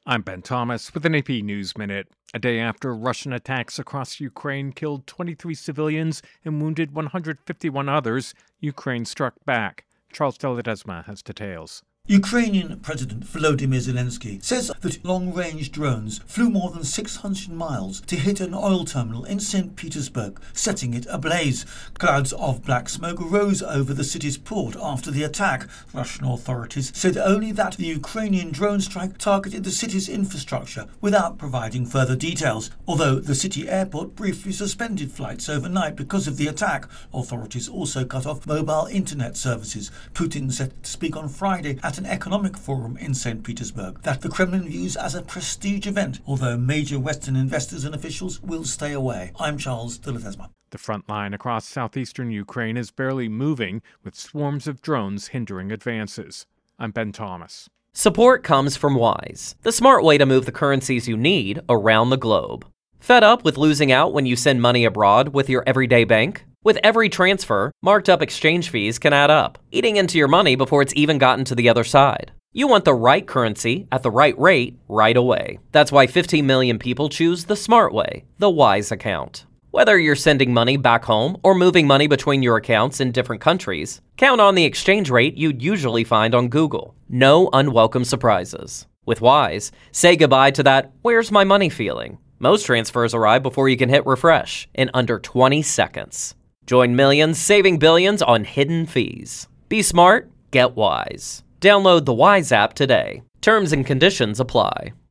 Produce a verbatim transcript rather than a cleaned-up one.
I'm Ben Thomas with an A P News Minute. A day after Russian attacks across Ukraine killed twenty-three civilians and wounded one hundred fifty-one others, Ukraine struck back. Charles de Ledesma has details. Ukrainian President Volodymyr Zelensky says that long-range drones flew more than six hundred miles to hit an oil terminal in Saint Petersburg, setting it ablaze. Clouds of black smoke rose over the city's port after the attack. Russian authorities said only that the Ukrainian drone strike targeted the city's infrastructure without providing further details. Although the city airport briefly suspended flights overnight because of the attack, authorities also cut off mobile internet services. Putin said to speak on Friday at an economic forum in Saint Petersburg that the Kremlin views as a prestige event, although major Western investors and officials will stay away. I'm Charles de Ledesma. The front line across southeastern Ukraine is barely moving, with swarms of drones hindering advances. I'm Ben Thomas. Support comes from Wise, the smart way to move the currencies you need around the globe. Fed up with losing out when you send money abroad with your everyday bank? With every transfer, marked up exchange fees can add up, eating into your money before it's even gotten to the other side. You want the right currency at the right rate right away. That's why fifteen million people choose the smart way, the Wise account. Whether you're sending money back home or moving money between your accounts in different countries, count on the exchange rate you'd usually find on Google. No unwelcome surprises. With Wise, say goodbye to that "where's my money" feeling. Most transfers arrive before you can hit refresh in under twenty seconds. Join millions saving billions on hidden fees. Be smart, get Wise. Download the Wise app today. Terms and conditions apply.